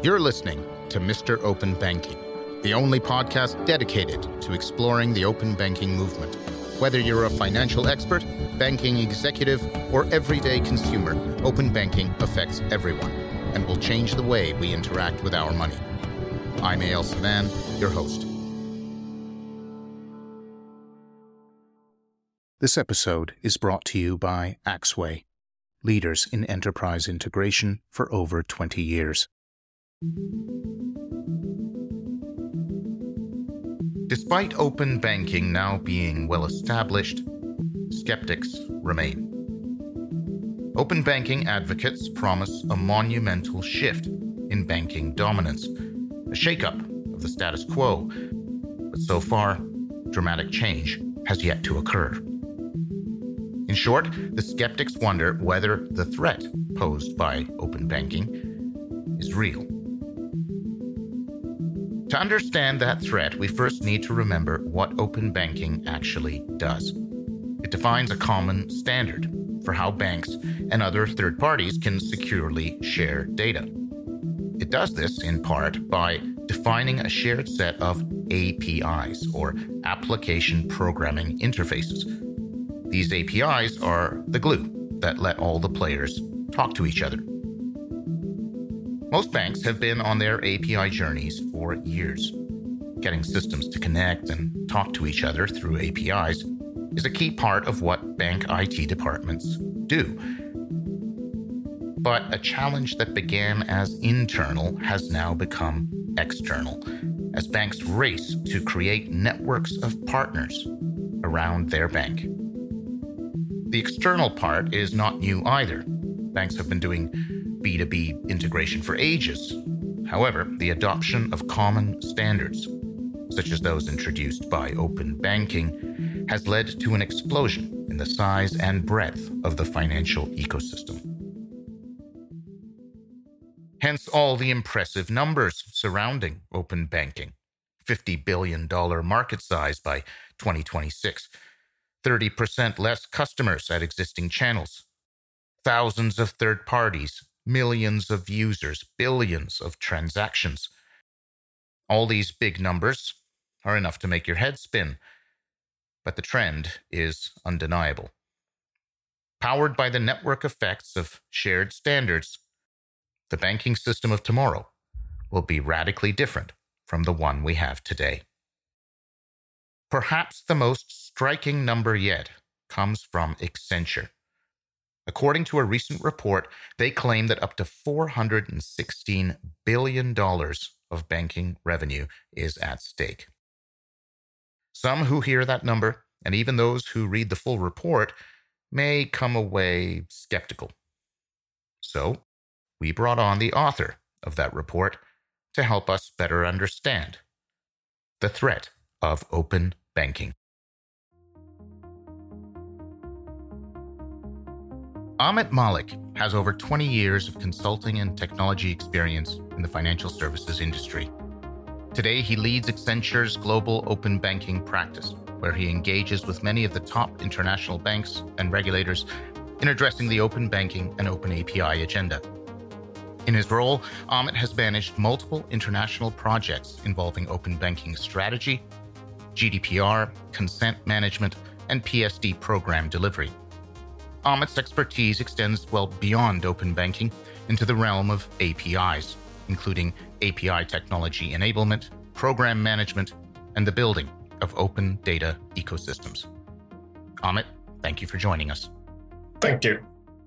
You're listening to Mr. Open Banking, the only podcast dedicated to exploring the open banking movement. Whether you're a financial expert, banking executive, or everyday consumer, open banking affects everyone and will change the way we interact with our money. I'm A.L. Savan, your host. This episode is brought to you by Axway, leaders in enterprise integration for over 20 years. Despite open banking now being well established, skeptics remain. Open banking advocates promise a monumental shift in banking dominance, a shakeup of the status quo. But so far, dramatic change has yet to occur. In short, the skeptics wonder whether the threat posed by open banking is real. To understand that threat, we first need to remember what open banking actually does. It defines a common standard for how banks and other third parties can securely share data. It does this in part by defining a shared set of APIs, or application programming interfaces. These APIs are the glue that let all the players talk to each other. Most banks have been on their API journeys for years. Getting systems to connect and talk to each other through APIs is a key part of what bank IT departments do. But a challenge that began as internal has now become external, as banks race to create networks of partners around their bank. The external part is not new either. Banks have been doing B2B integration for ages. However, the adoption of common standards, such as those introduced by open banking, has led to an explosion in the size and breadth of the financial ecosystem. Hence all the impressive numbers surrounding open banking. $50 billion market size by 2026, 30% less customers at existing channels, thousands of third parties, millions of users, billions of transactions. All these big numbers are enough to make your head spin, but the trend is undeniable. Powered by the network effects of shared standards, the banking system of tomorrow will be radically different from the one we have today. Perhaps the most striking number yet comes from Accenture. According to a recent report, they claim that up to $416 billion of banking revenue is at stake. Some who hear that number, and even those who read the full report, may come away skeptical. So, we brought on the author of that report to help us better understand the threat of open banking. Amit Malik has over 20 years of consulting and technology experience in the financial services industry. Today, he leads Accenture's global open banking practice, where he engages with many of the top international banks and regulators in addressing the open banking and open API agenda. In his role, Amit has managed multiple international projects involving open banking strategy, GDPR, consent management, and PSD program delivery. Amit's expertise extends well beyond open banking into the realm of APIs, including API technology enablement, program management, and the building of open data ecosystems. Amit, thank you for joining us. Thank you.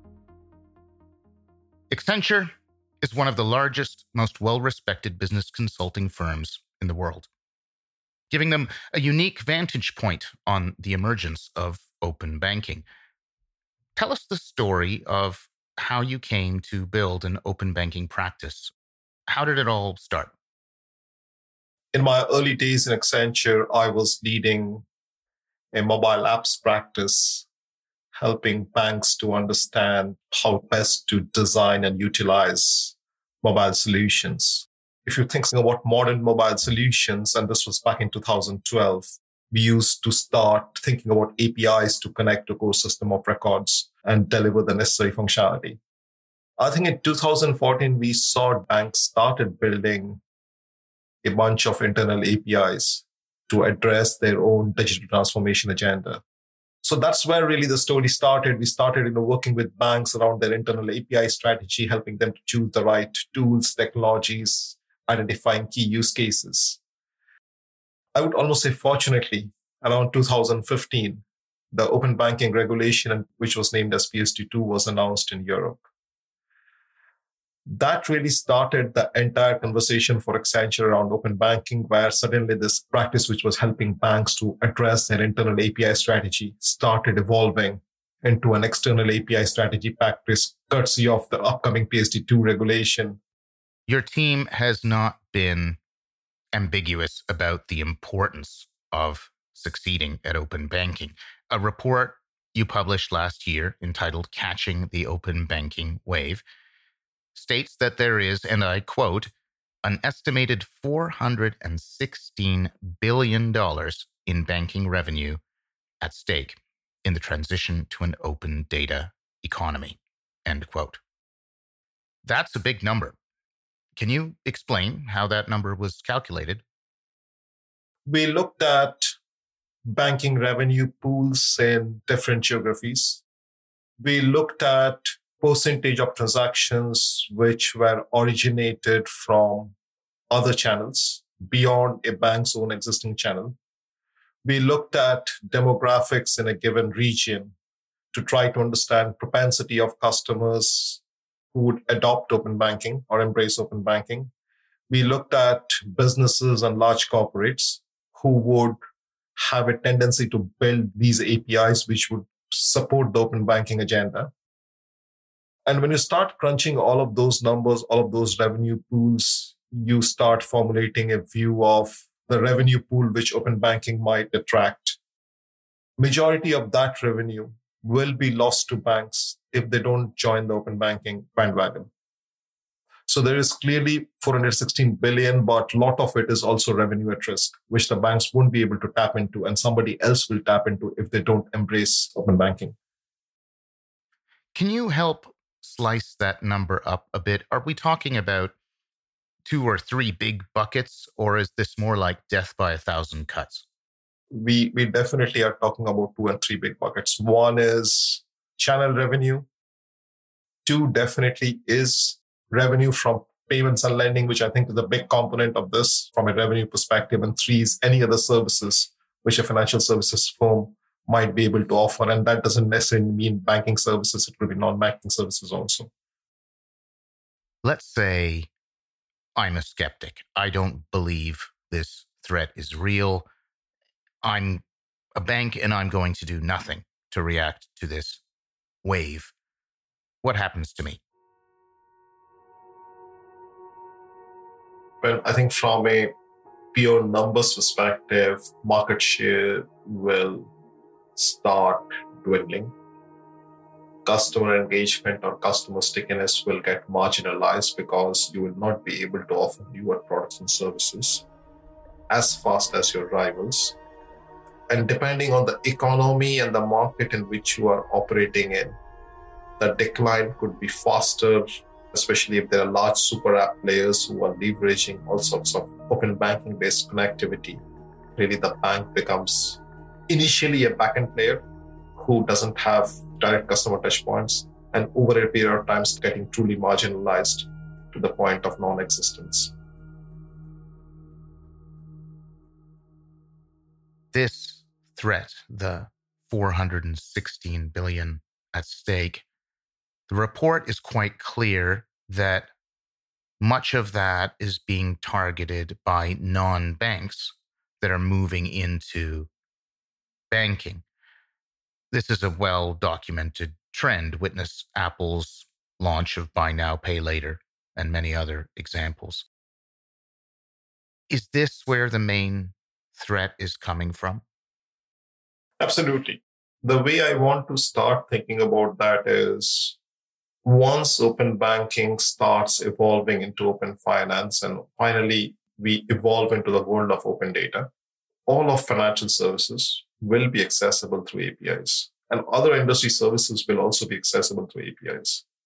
Accenture is one of the largest, most well-respected business consulting firms in the world, giving them a unique vantage point on the emergence of open banking. Tell us the story of how you came to build an open banking practice. How did it all start? In my early days in Accenture, I was leading a mobile apps practice, helping banks to understand how best to design and utilize mobile solutions. If you're thinking about modern mobile solutions, and this was back in 2012, we used to start thinking about APIs to connect to core system of records and deliver the necessary functionality. I think in 2014, we saw banks started building a bunch of internal APIs to address their own digital transformation agenda. So that's where really the story started. We started, working with banks around their internal API strategy, helping them to choose the right tools, technologies, identifying key use cases. I would almost say, fortunately, around 2015, the open banking regulation, which was named as PSD2, was announced in Europe. That really started the entire conversation for Accenture around open banking, where suddenly this practice, which was helping banks to address their internal API strategy, started evolving into an external API strategy practice, courtesy of the upcoming PSD2 regulation. Your team has not been ambiguous about the importance of succeeding at open banking. A report you published last year entitled Catching the Open Banking Wave states that there is, and I quote, an estimated $416 billion in banking revenue at stake in the transition to an open data economy, end quote. That's a big number. Can you explain how that number was calculated? We looked at banking revenue pools in different geographies. We looked at percentage of transactions which were originated from other channels beyond a bank's own existing channel. We looked at demographics in a given region to try to understand propensity of customers who would adopt open banking or embrace open banking. We looked at businesses and large corporates who would have a tendency to build these APIs which would support the open banking agenda. And when you start crunching all of those numbers, all of those revenue pools, you start formulating a view of the revenue pool which open banking might attract. Majority of that revenue will be lost to banks if they don't join the open banking bandwagon. So there is clearly $416 billion, but a lot of it is also revenue at risk, which the banks won't be able to tap into, and somebody else will tap into if they don't embrace open banking. Can you help slice that number up a bit? Are we talking about 2 or 3 big buckets, or is this more like death by 1,000 cuts? We definitely are talking about 2 and 3 big buckets. One is channel revenue. 2 definitely is revenue from payments and lending, which I think is a big component of this from a revenue perspective. And 3 is any other services which a financial services firm might be able to offer. And that doesn't necessarily mean banking services. It could be non-banking services also. Let's say I'm a skeptic. I don't believe this threat is real. I'm a bank and I'm going to do nothing to react to this wave. What happens to me? Well, I think from a pure numbers perspective, market share will start dwindling. Customer engagement or customer stickiness will get marginalized because you will not be able to offer newer products and services as fast as your rivals. And depending on the economy and the market in which you are operating in, the decline could be faster, especially if there are large super app players who are leveraging all sorts of open banking based connectivity. Really, the bank becomes initially a backend player who doesn't have direct customer touch points, and over a period of time getting truly marginalized to the point of non-existence. This threat, the $416 billion at stake, the report is quite clear that much of that is being targeted by non-banks that are moving into banking. This is a well-documented trend. Witness Apple's launch of Buy Now, Pay Later, and many other examples. Is this where the main threat is coming from? Absolutely. The way I want to start thinking about that is once open banking starts evolving into open finance and finally we evolve into the world of open data, all of financial services will be accessible through APIs, and other industry services will also be accessible through APIs.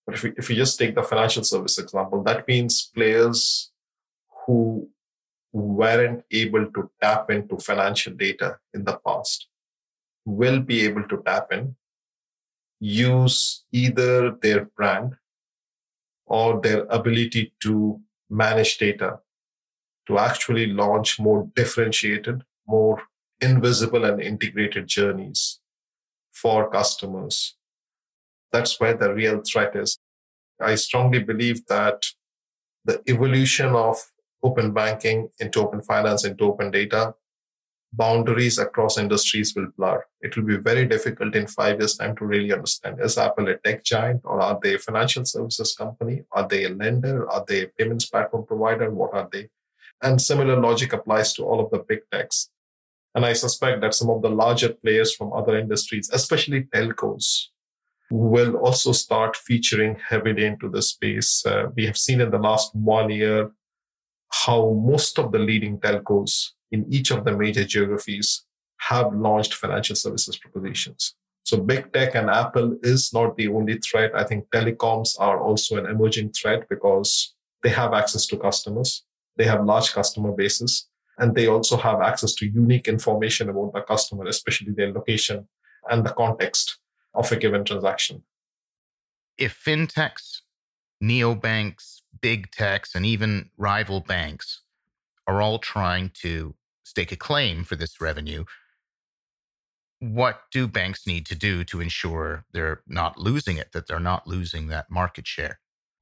But if you just take the financial service example, that means players who weren't able to tap into financial data in the past will be able to tap in, use either their brand or their ability to manage data to actually launch more differentiated, more invisible and integrated journeys for customers. That's where the real threat is. I strongly believe that the evolution of open banking into open finance, into open data, boundaries across industries will blur. It will be very difficult in 5 years' time to really understand, is Apple a tech giant or are they a financial services company? Are they a lender? Are they a payments platform provider? What are they? And similar logic applies to all of the big techs. And I suspect that some of the larger players from other industries, especially telcos, will also start featuring heavily into the space. We have seen in the last 1 year how most of the leading telcos in each of the major geographies have launched financial services propositions. So big tech and Apple is not the only threat. I think telecoms are also an emerging threat because they have access to customers. They have large customer bases, and they also have access to unique information about the customer, especially their location and the context of a given transaction. If fintechs, neobanks, big techs, and even rival banks are all trying to stake a claim for this revenue, what do banks need to do to ensure they're not losing it, that they're not losing that market share?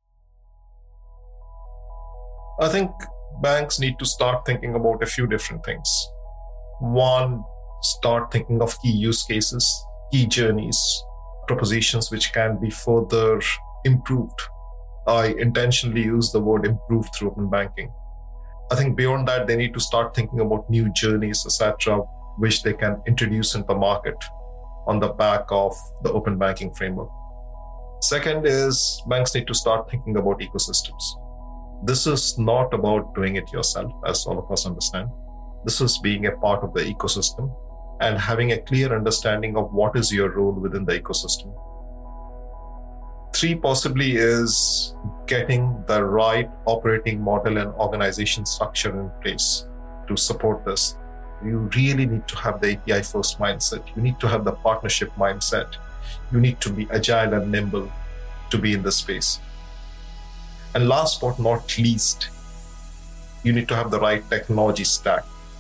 I think banks need to start thinking about a few different things. One, start thinking of key use cases, key journeys, propositions which can be further improved. I intentionally use the word improved through open banking. I think beyond that, they need to start thinking about new journeys, etc., which they can introduce into the market on the back of the open banking framework. Second is banks need to start thinking about ecosystems. This is not about doing it yourself, as all of us understand. This is being a part of the ecosystem and having a clear understanding of what is your role within the ecosystem. 3 possibly is getting the right operating model and organization structure in place to support this. You really need to have the API first mindset. You need to have the partnership mindset. You need to be agile and nimble to be in this space. And last but not least, you need to have the right technology stack.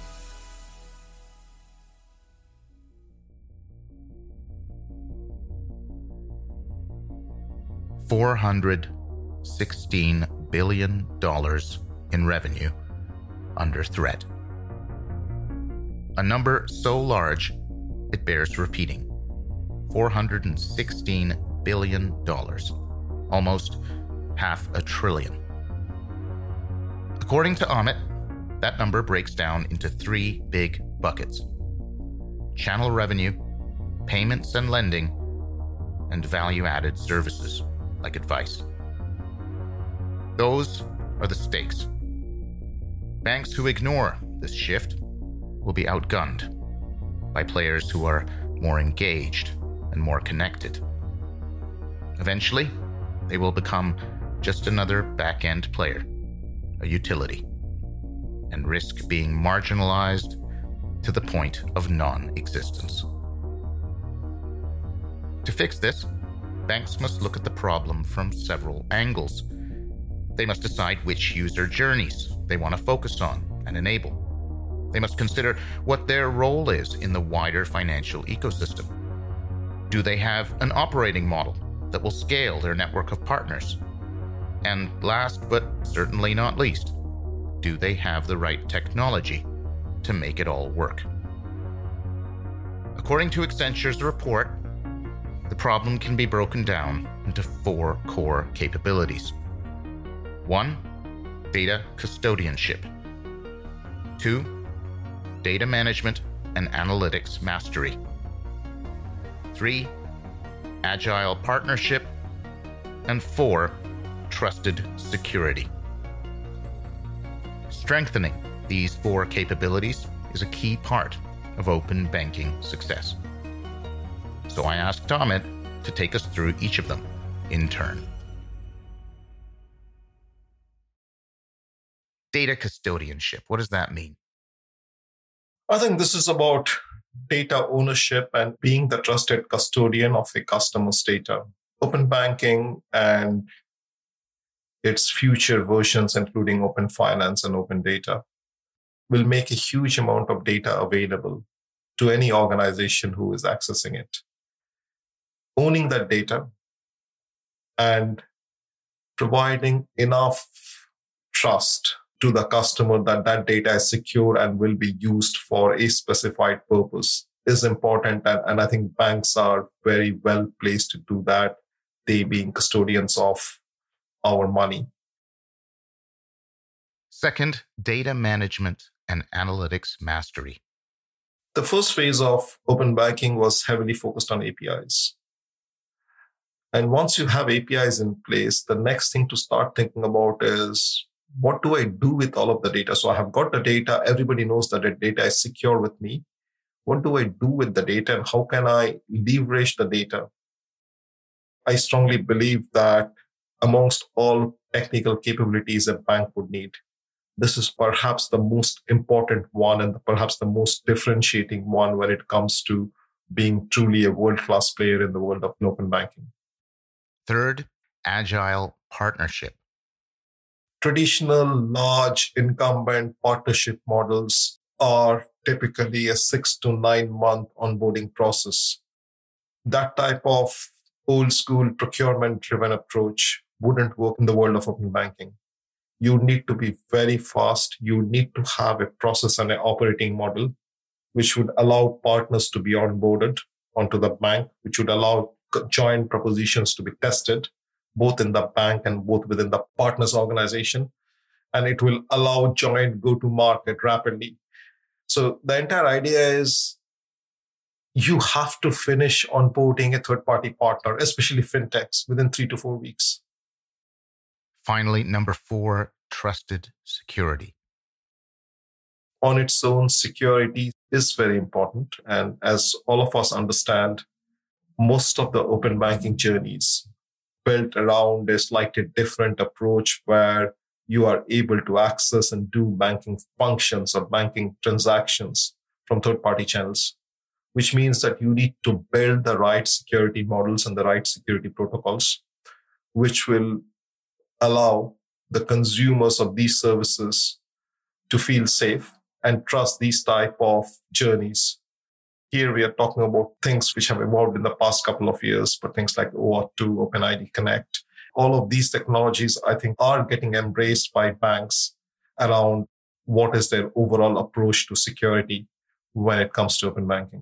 $416 billion in revenue under threat. A number so large, it bears repeating. $416 billion, almost $500 billion. According to Amit, that number breaks down into 3 big buckets: channel revenue, payments and lending, and value-added services like advice. Those are the stakes. Banks who ignore this shift will be outgunned by players who are more engaged and more connected. Eventually, they will become just another back-end player, a utility, and risk being marginalized to the point of non-existence. To fix this, banks must look at the problem from several angles. They must decide which user journeys they want to focus on and enable. They must consider what their role is in the wider financial ecosystem. Do they have an operating model that will scale their network of partners? And last but certainly not least, do they have the right technology to make it all work? According to Accenture's report, the problem can be broken down into 4 core capabilities. 1, data custodianship. 2, data management and analytics mastery. 3, agile partnership. And 4, trusted security. Strengthening these 4 capabilities is a key part of open banking success. So I asked Amit to take us through each of them in turn. Data custodianship, what does that mean? I think this is about data ownership and being the trusted custodian of a customer's data. Open banking and its future versions, including open finance and open data, will make a huge amount of data available to any organization who is accessing it. Owning that data and providing enough trust to the customer that that data is secure and will be used for a specified purpose is important. And I think banks are very well placed to do that, they being custodians of our money. Second, data management and analytics mastery. The first phase of open banking was heavily focused on APIs. And once you have APIs in place, the next thing to start thinking about is, what do I do with all of the data? So I have got the data. Everybody knows that the data is secure with me. What do I do with the data and how can I leverage the data? I strongly believe that amongst all technical capabilities a bank would need, this is perhaps the most important one and perhaps the most differentiating one when it comes to being truly a world-class player in the world of open banking. Third, agile partnership. Traditional large incumbent partnership models are typically a 6 to 9 month onboarding process. That type of old school procurement driven approach wouldn't work in the world of open banking. You need to be very fast. You need to have a process and an operating model, which would allow partners to be onboarded onto the bank, which would allow joint propositions to be tested, both in the bank and both within the partners organization. And it will allow joint go-to-market rapidly. So the entire idea is you have to finish onboarding a third-party partner, especially fintechs, within 3 to 4 weeks. Finally, number 4, trusted security. On its own, security is very important. And as all of us understand, most of the open banking journeys built around a slightly different approach where you are able to access and do banking functions or banking transactions from third-party channels, which means that you need to build the right security models and the right security protocols, which will allow the consumers of these services to feel safe and trust these type of journeys. Here we are talking about things which have evolved in the past couple of years, but things like OAuth 2, OpenID Connect, all of these technologies, I think, are getting embraced by banks around what is their overall approach to security when it comes to open banking.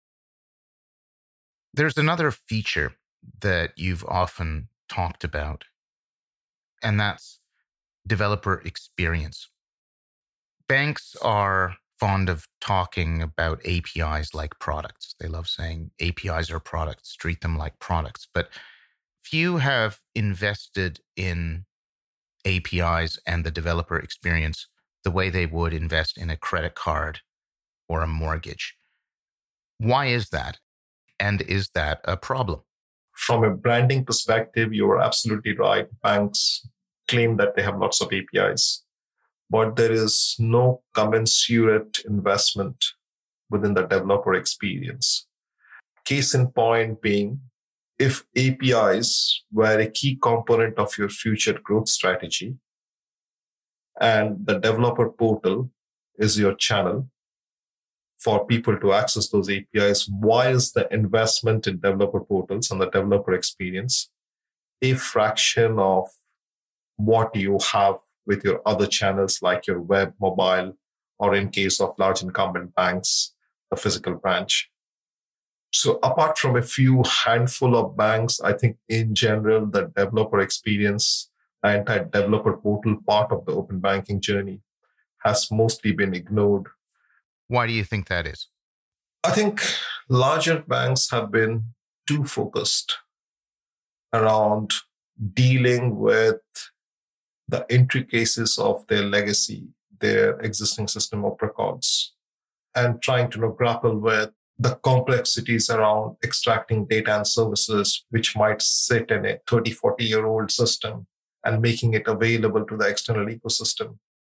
There's another feature that you've often talked about, and that's developer experience. Banks are fond of talking about APIs like products. They love saying APIs are products, treat them like products. But few have invested in APIs and the developer experience the way they would invest in a credit card or a mortgage. Why is that? And is that a problem? From a branding perspective, you're absolutely right. Banks claim that they have lots of APIs, but there is no commensurate investment within the developer experience. Case in point being, if APIs were a key component of your future growth strategy and the developer portal is your channel for people to access those APIs, why is the investment in developer portals and the developer experience a fraction of what you have with your other channels like your web, mobile, or in case of large incumbent banks, the physical branch? So apart from a few handful of banks, I think in general, the developer experience, the entire developer portal part of the open banking journey has mostly been ignored. Why do you think that is? I think larger banks have been too focused around dealing with the intricacies of their legacy, their existing system of records, and trying to grapple with the complexities around extracting data and services, which might sit in a 30, 40-year-old system and making it available to the external ecosystem.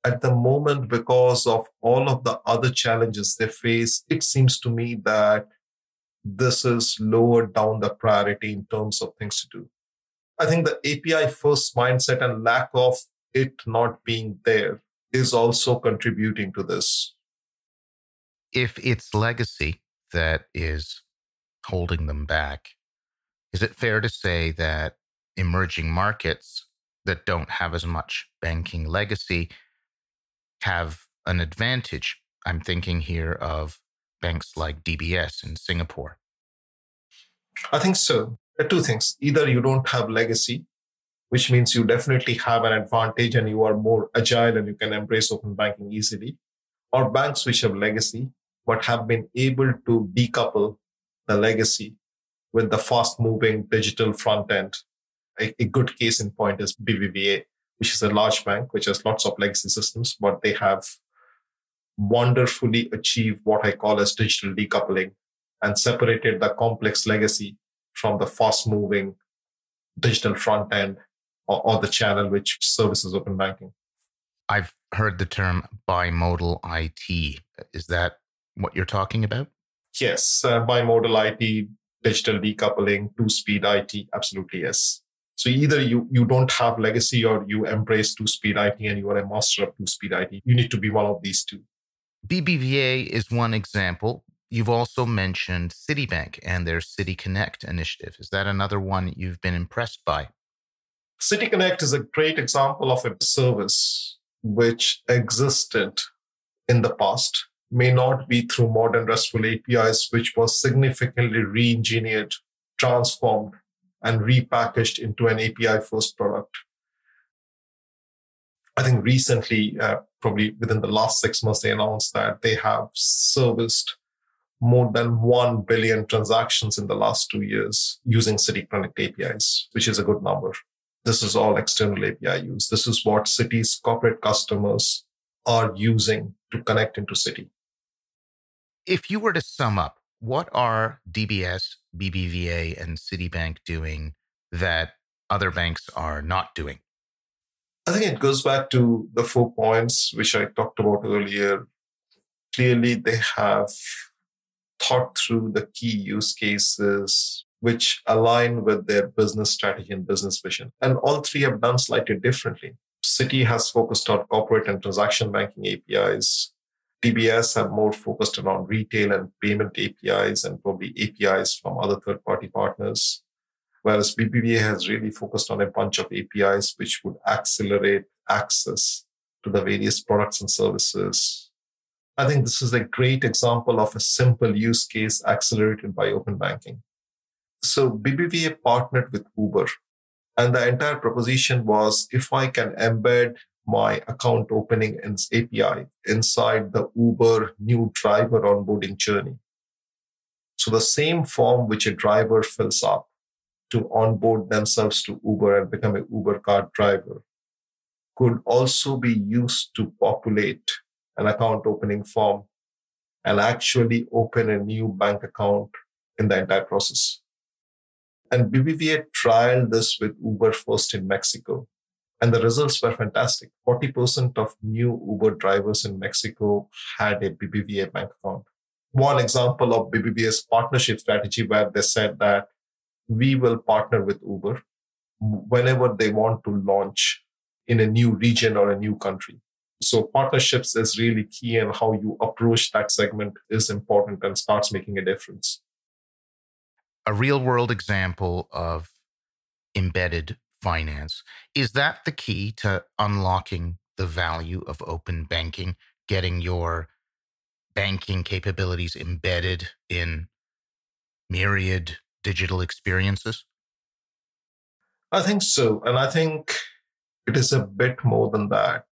At the moment, because of all of the other challenges they face, it seems to me that this is lower down the priority in terms of things to do. I think the API first mindset and lack of it not being there is also contributing to this. If it's legacy that is holding them back, is it fair to say that emerging markets that don't have as much banking legacy have an advantage? I'm thinking here of banks like DBS in Singapore. I think so. There are two things. Either you don't have legacy, which means you definitely have an advantage and you are more agile and you can embrace open banking easily, or banks which have legacy but have been able to decouple the legacy with the fast-moving digital front end. A good case in point is BBVA, which is a large bank which has lots of legacy systems, but they have wonderfully achieved what I call as digital decoupling and separated the complex legacy from the fast-moving digital front end or the channel which services open banking. I've heard the term bimodal IT. Is that what you're talking about? Yes, bimodal IT, digital decoupling, two-speed IT, absolutely yes. So either you don't have legacy or you embrace two-speed IT and you are a master of two-speed IT. You need to be one of these two. BBVA is one example. You've also mentioned Citibank and their Citi Connect initiative. Is that another one you've been impressed by? Citi Connect is a great example of a service which existed in the past, may not be through modern RESTful APIs, which was significantly re-engineered, transformed, and repackaged into an API-first product. I think recently, probably within the last 6 months, they announced that they have serviced more than 1 billion transactions in the last 2 years using Citi Connect APIs, which is a good number. This is all external API use. This is what Citi's corporate customers are using to connect into Citi. If you were to sum up, what are DBS, BBVA, and Citibank doing that other banks are not doing? I think it goes back to the 4 points which I talked about earlier. Clearly, they have thought through the key use cases which align with their business strategy and business vision. And all three have done slightly differently. Citi has focused on corporate and transaction banking APIs. DBS have more focused on retail and payment APIs and probably APIs from other third-party partners. Whereas BBVA has really focused on a bunch of APIs which would accelerate access to the various products and services. I think this is a great example of a simple use case accelerated by open banking. So BBVA partnered with Uber, and the entire proposition was, if I can embed my account opening API inside the Uber new driver onboarding journey. So the same form which a driver fills up to onboard themselves to Uber and become an Uber car driver could also be used to populate an account opening form and actually open a new bank account in the entire process. And BBVA trialed this with Uber first in Mexico. And the results were fantastic. 40% of new Uber drivers in Mexico had a BBVA bank account. One example of BBVA's partnership strategy where they said that we will partner with Uber whenever they want to launch in a new region or a new country. So partnerships is really key, and how you approach that segment is important and starts making a difference. A real-world example of embedded finance. Is that the key to unlocking the value of open banking, getting your banking capabilities embedded in myriad digital experiences? I think so. And I think it is a bit more than that.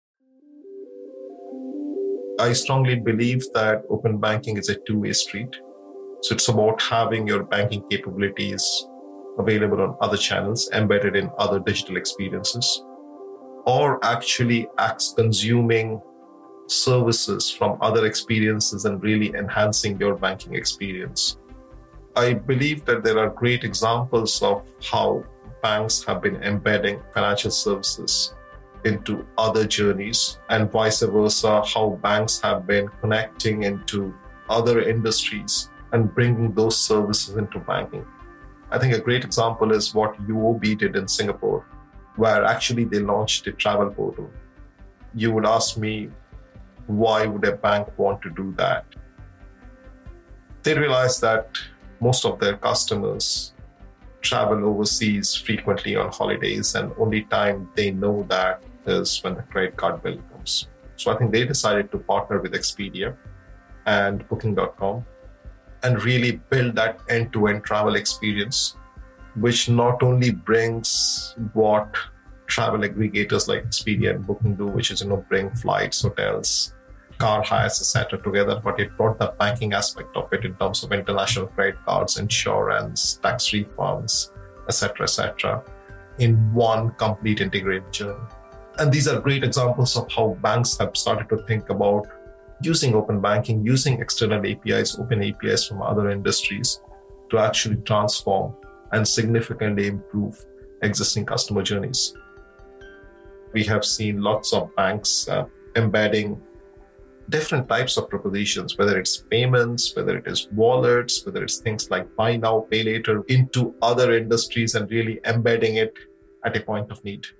I strongly believe that open banking is a two-way street. So it's about having your banking capabilities available on other channels, embedded in other digital experiences, or actually consuming services from other experiences and really enhancing your banking experience. I believe that there are great examples of how banks have been embedding financial services into other journeys, and vice versa, how banks have been connecting into other industries and bringing those services into banking. I think a great example is what UOB did in Singapore, where actually they launched a travel portal. You would ask me, why would a bank want to do that? They realized that most of their customers travel overseas frequently on holidays, and only time they know that is when the credit card bill comes. So I think they decided to partner with Expedia and Booking.com and really build that end-to-end travel experience, which not only brings what travel aggregators like Expedia and Booking do, which is, bring flights, hotels, car hires, etc. together, but it brought the banking aspect of it in terms of international credit cards, insurance, tax refunds, etc., in one complete integrated journey. And these are great examples of how banks have started to think about using open banking, using external APIs, open APIs from other industries to actually transform and significantly improve existing customer journeys. We have seen lots of banks embedding different types of propositions, whether it's payments, whether it is wallets, whether it's things like buy now, pay later, into other industries and really embedding it at a point of need.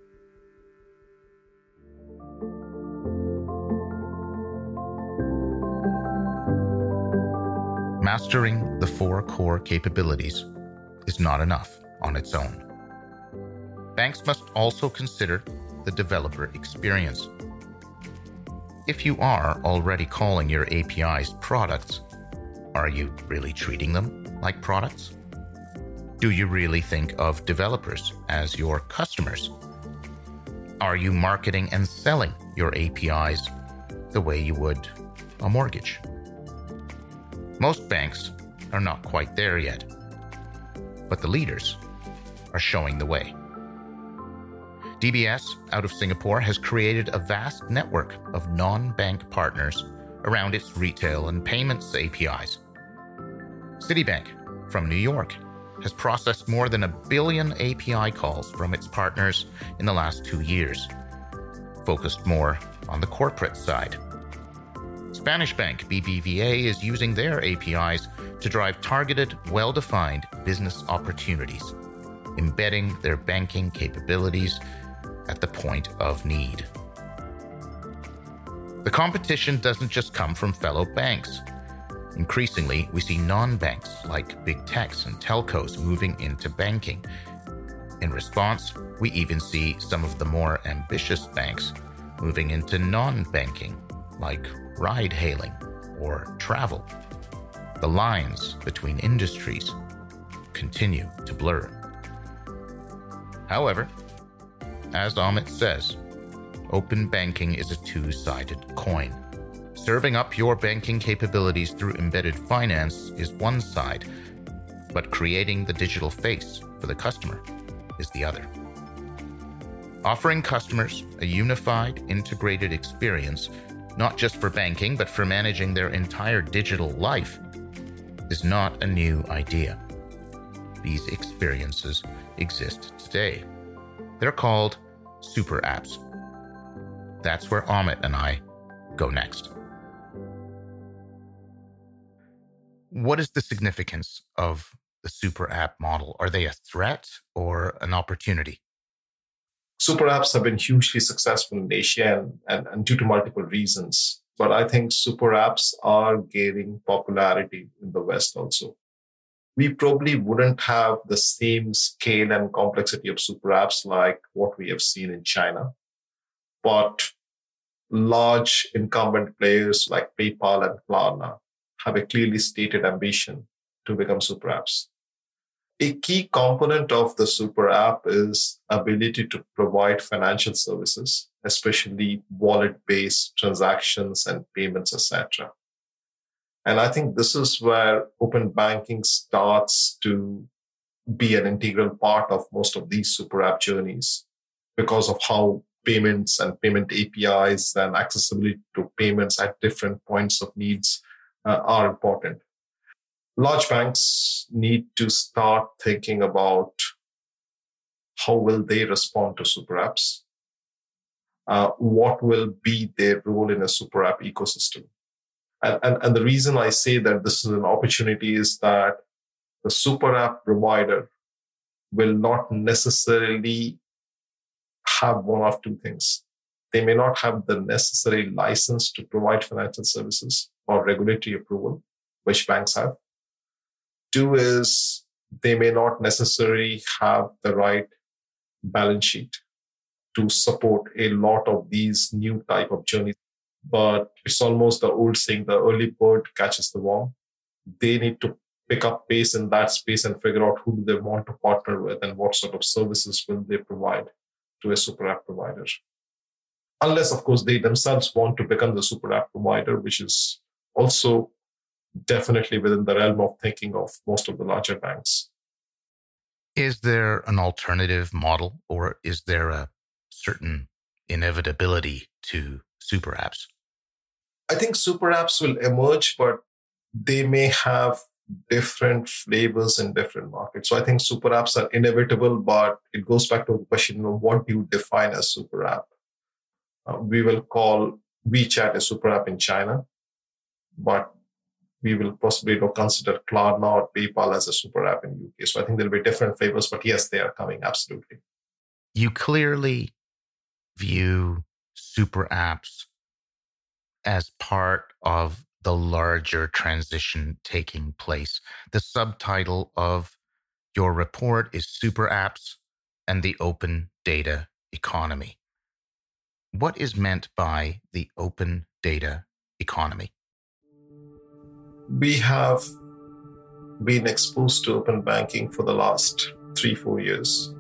Mastering the 4 core capabilities is not enough on its own. Banks must also consider the developer experience. If you are already calling your APIs products, are you really treating them like products? Do you really think of developers as your customers? Are you marketing and selling your APIs the way you would a mortgage? Most banks are not quite there yet, but the leaders are showing the way. DBS out of Singapore has created a vast network of non-bank partners around its retail and payments APIs. Citibank from New York has processed more than 1 billion API calls from its partners in the last 2 years, focused more on the corporate side. Spanish bank BBVA is using their APIs to drive targeted, well-defined business opportunities, embedding their banking capabilities at the point of need. The competition doesn't just come from fellow banks. Increasingly, we see non-banks like big techs and telcos moving into banking. In response, we even see some of the more ambitious banks moving into non-banking, like ride-hailing or travel. The lines between industries continue to blur. However, as Amit says, open banking is a two-sided coin. Serving up your banking capabilities through embedded finance is one side, but creating the digital face for the customer is the other. Offering customers a unified, integrated experience, not just for banking, but for managing their entire digital life, is not a new idea. These experiences exist today. They're called super apps. That's where Amit and I go next. What is the significance of the super app model? Are they a threat or an opportunity? Super apps have been hugely successful in Asia and due to multiple reasons. But I think super apps are gaining popularity in the West also. We probably wouldn't have the same scale and complexity of super apps like what we have seen in China. But large incumbent players like PayPal and Klarna have a clearly stated ambition to become super apps. A key component of the super app is ability to provide financial services, especially wallet-based transactions and payments, etc. And I think this is where open banking starts to be an integral part of most of these super app journeys because of how payments and payment APIs and accessibility to payments at different points of needs are important. Large banks need to start thinking about how will they respond to super apps. what will be their role in a super app ecosystem. And the reason I say that this is an opportunity is that the super app provider will not necessarily have one of two things. They may not have the necessary license to provide financial services or regulatory approval, which banks have. Two is they may not necessarily have the right balance sheet to support a lot of these new type of journeys. But it's almost the old saying, the early bird catches the worm. They need to pick up pace in that space and figure out who do they want to partner with and what sort of services will they provide to a super app provider. Unless, of course, they themselves want to become the super app provider, which is also definitely within the realm of thinking of most of the larger banks. Is there an alternative model, or is there a certain inevitability to super apps? I think super apps will emerge, but they may have different flavors in different markets. So I think super apps are inevitable, but it goes back to the question of what do you define as super app? We will call WeChat a super app in China, but we will possibly consider Klarna or PayPal as a super app in UK. So I think there'll be different flavors, but yes, they are coming, absolutely. You clearly view super apps as part of the larger transition taking place. The subtitle of your report is Super Apps and the Open Data Economy. What is meant by the open data economy? We have been exposed to open banking for the last 3-4 years.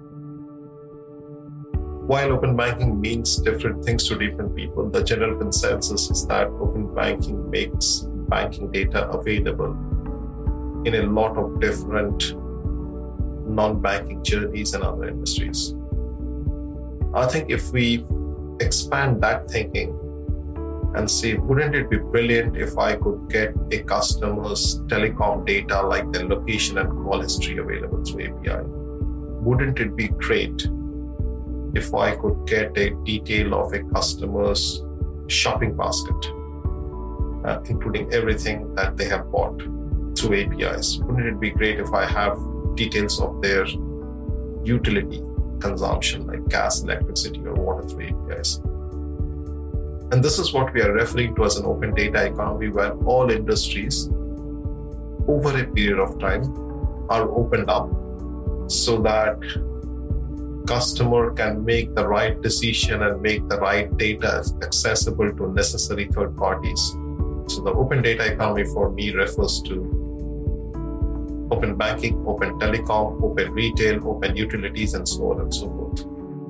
While open banking means different things to different people, the general consensus is that open banking makes banking data available in a lot of different non-banking journeys and other industries. I think if we expand that thinking and say, wouldn't it be brilliant if I could get a customer's telecom data like their location and call history available through API? Wouldn't it be great if I could get a detail of a customer's shopping basket, including everything that they have bought through APIs? Wouldn't it be great if I have details of their utility consumption, like gas, electricity, or water through APIs? And this is what we are referring to as an open data economy, where all industries over a period of time are opened up so that customer can make the right decision and make the right data accessible to necessary third parties. So the open data economy for me refers to open banking, open telecom, open retail, open utilities, and so on and so forth.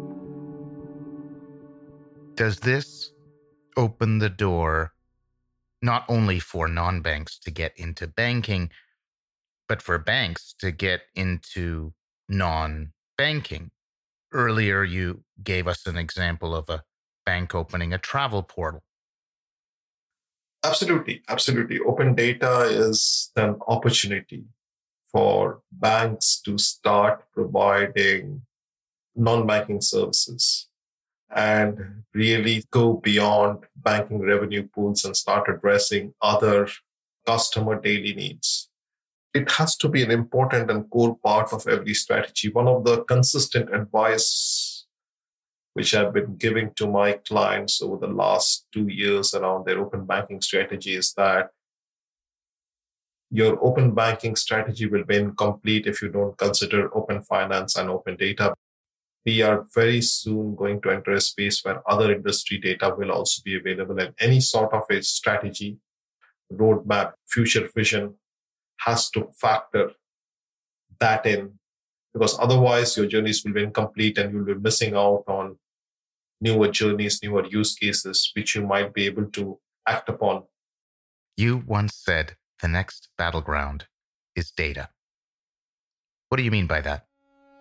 Does this open the door not only for non-banks to get into banking, but for banks to get into non-banking? Earlier, you gave us an example of a bank opening a travel portal. Absolutely. Open data is an opportunity for banks to start providing non-banking services and really go beyond banking revenue pools and start addressing other customer daily needs. It has to be an important and core part of every strategy. One of the consistent advice which I've been giving to my clients over the last 2 years around their open banking strategy is that your open banking strategy will be incomplete if you don't consider open finance and open data. We are very soon going to enter a space where other industry data will also be available, and any sort of a strategy, roadmap, future vision has to factor that in, because otherwise your journeys will be incomplete and you'll be missing out on newer journeys, newer use cases, which you might be able to act upon. You once said the next battleground is data. What do you mean by that?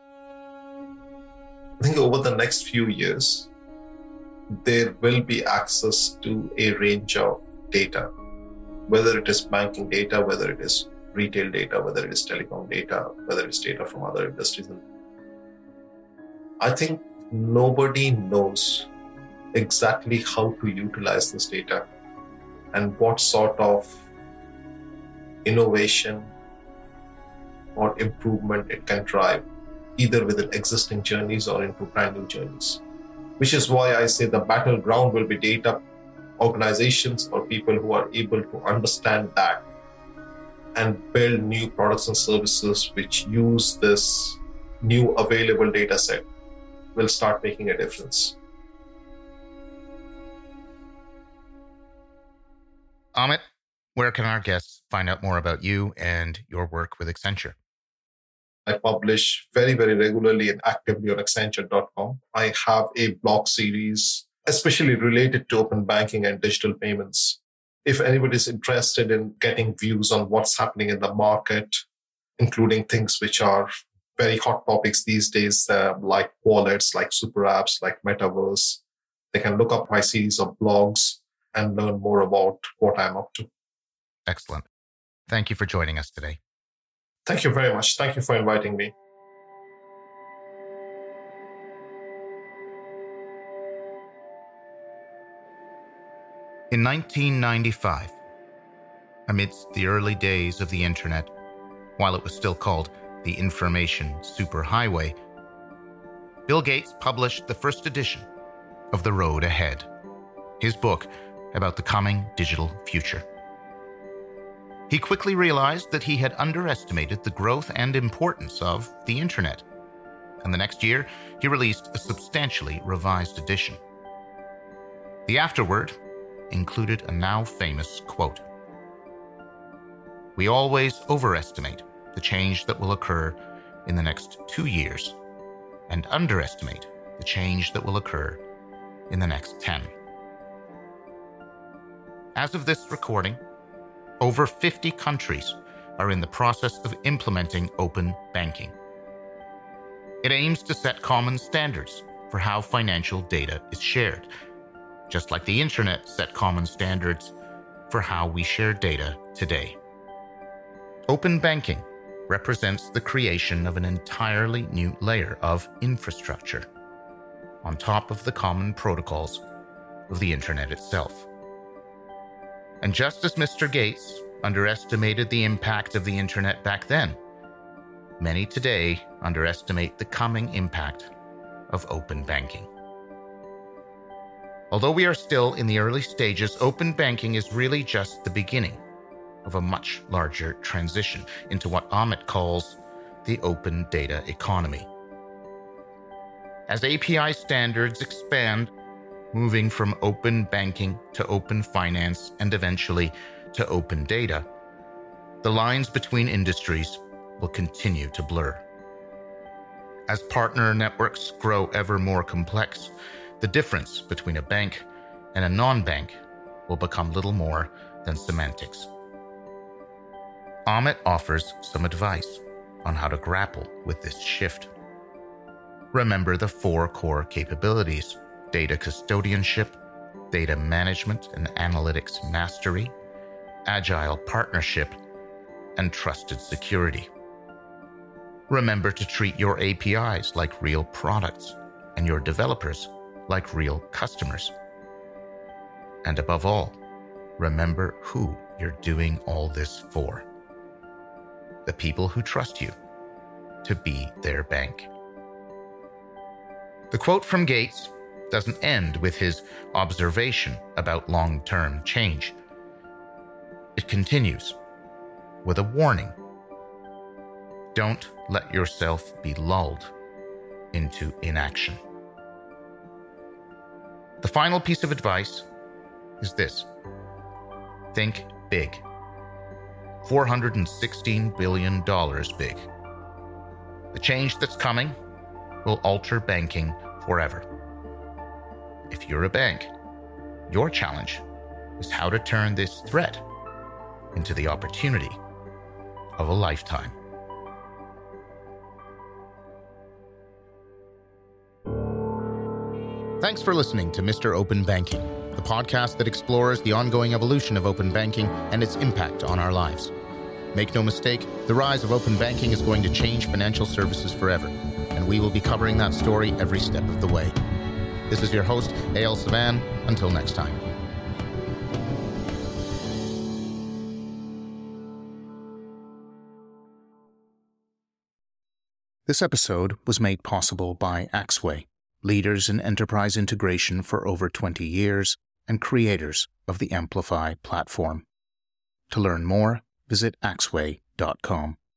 I think over the next few years, there will be access to a range of data, whether it is banking data, whether it is retail data, whether it is telecom data, whether it's data from other industries. I think nobody knows exactly how to utilize this data and what sort of innovation or improvement it can drive, either within existing journeys or into brand new journeys. Which is why I say the battleground will be data organizations or people who are able to understand that and build new products and services which use this new available data set will start making a difference. Amit, where can our guests find out more about you and your work with Accenture? I publish very, very regularly and actively on Accenture.com. I have a blog series, especially related to open banking and digital payments. If anybody is interested in getting views on what's happening in the market, including things which are very hot topics these days, like wallets, like super apps, like metaverse, they can look up my series of blogs and learn more about what I'm up to. Excellent. Thank you for joining us today. Thank you very much. Thank you for inviting me. In 1995, amidst the early days of the internet, while it was still called the Information Superhighway, Bill Gates published the first edition of The Road Ahead, his book about the coming digital future. He quickly realized that he had underestimated the growth and importance of the internet, and the next year he released a substantially revised edition. The afterword included a now famous quote: "We always overestimate the change that will occur in the next 2 years and underestimate the change that will occur in the next 10. As of this recording, over 50 countries are in the process of implementing open banking. It aims to set common standards for how financial data is shared, just like the internet set common standards for how we share data today. Open banking represents the creation of an entirely new layer of infrastructure on top of the common protocols of the internet itself. And just as Mr. Gates underestimated the impact of the internet back then, many today underestimate the coming impact of open banking. Although we are still in the early stages, open banking is really just the beginning of a much larger transition into what Amit calls the open data economy. As API standards expand, moving from open banking to open finance and eventually to open data, the lines between industries will continue to blur. As partner networks grow ever more complex, the difference between a bank and a non-bank will become little more than semantics. Amit offers some advice on how to grapple with this shift. Remember the 4 core capabilities: data custodianship, data management and analytics mastery, agile partnership, and trusted security. Remember to treat your APIs like real products and your developers like real customers. And above all, remember who you're doing all this for: the people who trust you to be their bank. The quote from Gates doesn't end with his observation about long-term change. It continues with a warning: don't let yourself be lulled into inaction. The final piece of advice is this: think big. $416 billion big. The change that's coming will alter banking forever. If you're a bank, your challenge is how to turn this threat into the opportunity of a lifetime. Thanks for listening to Mr. Open Banking, the podcast that explores the ongoing evolution of open banking and its impact on our lives. Make no mistake, the rise of open banking is going to change financial services forever, and we will be covering that story every step of the way. This is your host, A.L. Savan. Until next time. This episode was made possible by Axway, leaders in enterprise integration for over 20 years and creators of the Amplify platform. To learn more, visit axway.com.